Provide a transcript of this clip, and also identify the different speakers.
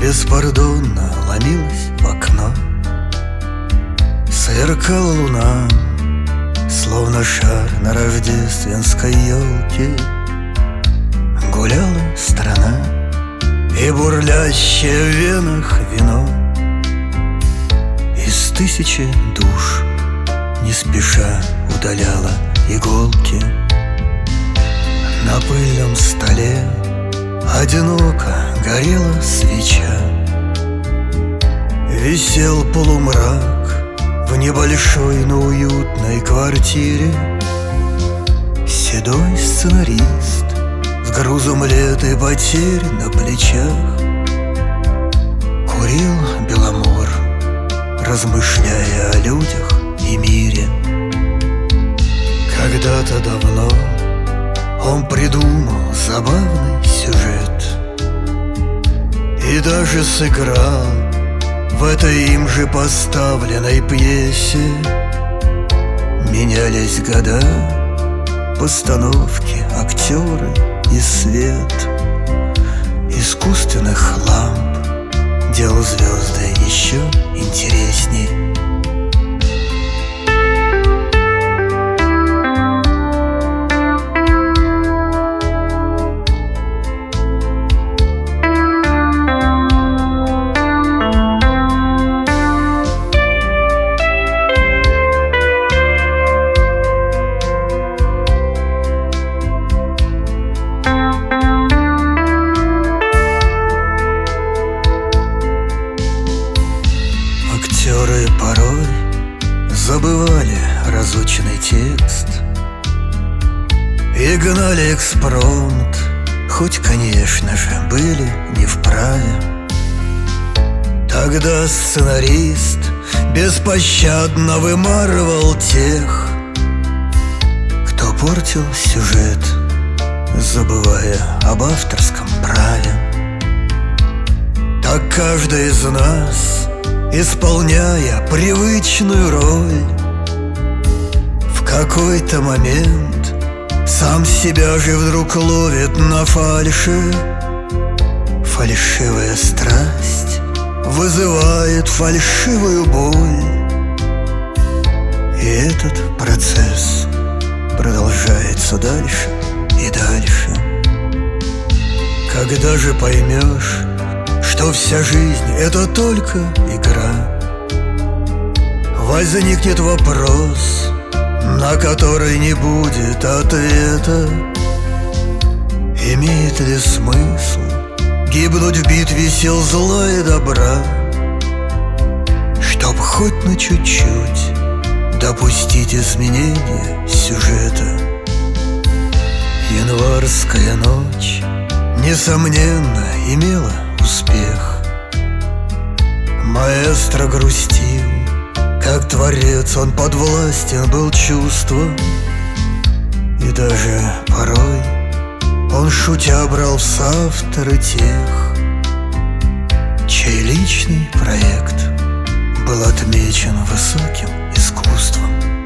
Speaker 1: беспардонно ломилась в окно. Сверкала луна, словно шар на рождественской елке. Гуляла страна, и бурлящее в венах вино. Из тысячи душ не спеша удаляла иголки. На пыльном столе одиноко горела свеча. Висел полумрак в небольшой, но уютной квартире. Седой сценарист с грузом лет и потерь на плечах курил беломор, размышляя о людях и мире. Когда-то давно он придумал забавный сюжет и даже сыграл в этой им же поставленной пьесе. Менялись года, постановки, актеры и свет. Искусственных ламп делал звезды еще интересней. Актеры порой забывали разученный текст и гнали экспромт, хоть, конечно же, были не вправе. Тогда сценарист беспощадно вымарывал тех, кто портил сюжет, забывая об авторском праве. Так каждый из нас, исполняя привычную роль, в какой-то момент сам себя же вдруг ловит на фальши. Фальшивая страсть вызывает фальшивую боль, и этот процесс продолжается дальше и дальше. Когда же поймешь, что вся жизнь — это только игра, возникнет вопрос, на который не будет ответа. Имеет ли смысл гибнуть в битве сил зла и добра, чтоб хоть на чуть-чуть допустить изменения сюжета? Январская ночь, несомненно, имела успех. Маэстро грустил, как творец, он подвластен был чувствам. И даже порой он, шутя, брал в соавторы тех, чей личный проект был отмечен высоким искусством.